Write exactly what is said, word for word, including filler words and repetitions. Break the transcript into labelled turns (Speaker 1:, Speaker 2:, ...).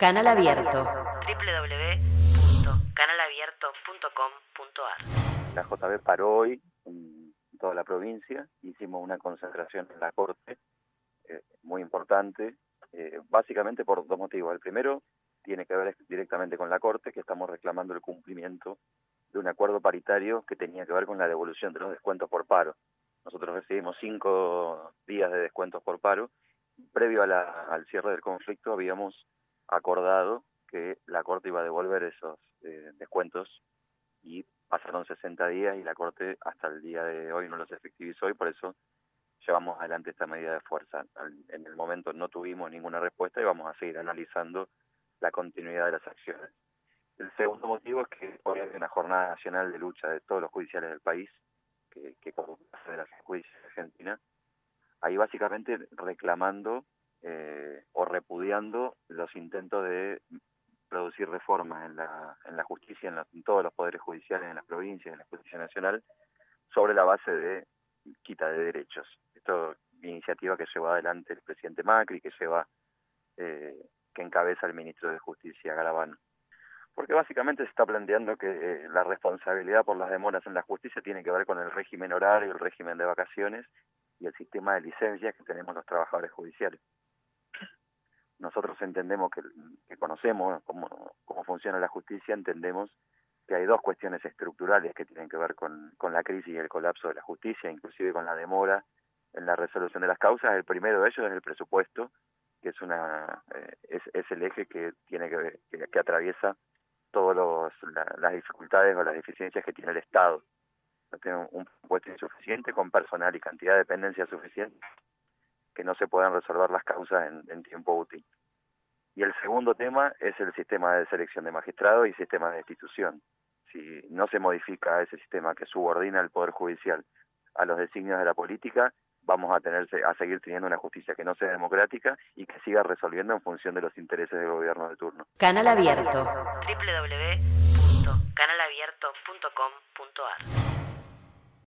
Speaker 1: Canal Abierto.
Speaker 2: doble u doble u doble u punto canal abierto punto com punto a r.
Speaker 3: La J B paró hoy en toda la provincia, hicimos una concentración en la Corte, eh, muy importante, eh, básicamente por dos motivos. El primero tiene que ver directamente con la Corte, que estamos reclamando el cumplimiento de un acuerdo paritario que tenía que ver con la devolución de los descuentos por paro. Nosotros recibimos cinco días de descuentos por paro. Previo a la, al cierre del conflicto habíamos acordado que la Corte iba a devolver esos eh, descuentos y pasaron sesenta días y la Corte hasta el día de hoy no los efectivizó y por eso llevamos adelante esta medida de fuerza. En el momento no tuvimos ninguna respuesta y vamos a seguir analizando la continuidad de las acciones. El segundo motivo es que hoy hay una jornada nacional de lucha de todos los judiciales del país, que, que como de la justicia argentina, ahí básicamente reclamando eh, o repudiando los intentos de producir reformas en la en la justicia, en, la, en todos los poderes judiciales, en las provincias, en la Justicia Nacional, sobre la base de quita de derechos. Esto es una iniciativa que lleva adelante el presidente Macri, que lleva eh, que encabeza el ministro de Justicia, Garabano. Porque básicamente se está planteando que eh, la responsabilidad por las demoras en la justicia tiene que ver con el régimen horario, el régimen de vacaciones y el sistema de licencias que tenemos los trabajadores judiciales. Nosotros entendemos que, que conocemos cómo, cómo funciona la justicia, entendemos que hay dos cuestiones estructurales que tienen que ver con, con la crisis y el colapso de la justicia, inclusive con la demora en la resolución de las causas. El primero de ellos es el presupuesto, que es una eh, es, es el eje que tiene que, ver, que, que atraviesa todas la, las dificultades o las deficiencias que tiene el Estado. No tiene un, un presupuesto insuficiente con personal y cantidad de dependencia suficiente que no se puedan resolver las causas en, en tiempo útil. Y el segundo tema es el sistema de selección de magistrados y sistema de destitución. Si no se modifica ese sistema que subordina al Poder Judicial a los designios de la política, vamos a tener a seguir teniendo una justicia que no sea democrática y que siga resolviendo en función de los intereses del gobierno de turno.
Speaker 1: Canal Abierto.
Speaker 2: doble u doble u doble u